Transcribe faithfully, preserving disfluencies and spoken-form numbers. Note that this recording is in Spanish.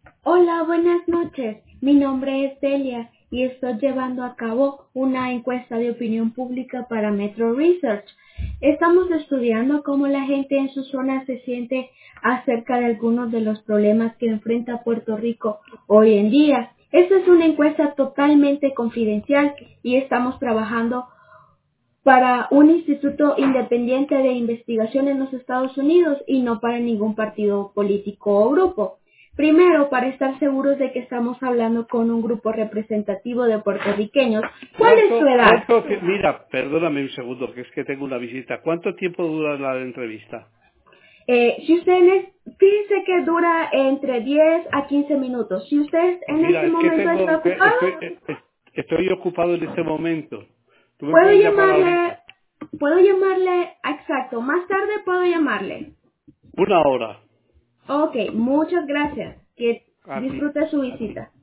Hola, buenas noches. Mi nombre es Delia y estoy llevando a cabo una encuesta de opinión pública para Metro Research. Estamos estudiando cómo la gente en su zona se siente acerca de algunos de los problemas que enfrenta Puerto Rico hoy en día. Esta es una encuesta totalmente confidencial y estamos trabajando para un instituto independiente de investigación en los Estados Unidos y no para ningún partido político o grupo. Primero, para estar seguros de que estamos hablando con un grupo representativo de puertorriqueños. ¿Cuál es su ¿Cuánto, edad? cuánto, ti- mira, perdóname un segundo, que es que tengo una visita. ¿Cuánto tiempo dura la entrevista? Eh, si usted, en fíjese que dura entre diez a quince minutos. Si usted Pues en este mira, es que momento está tengo, que ocupado, estoy, eh, eh, estoy ocupado en este momento. ¿Tú me puedo puedes llamar llamarle, ahorita? puedo llamarle, exacto, más tarde puedo llamarle. Una hora. Ok, muchas gracias. Que A ti. disfrute su visita.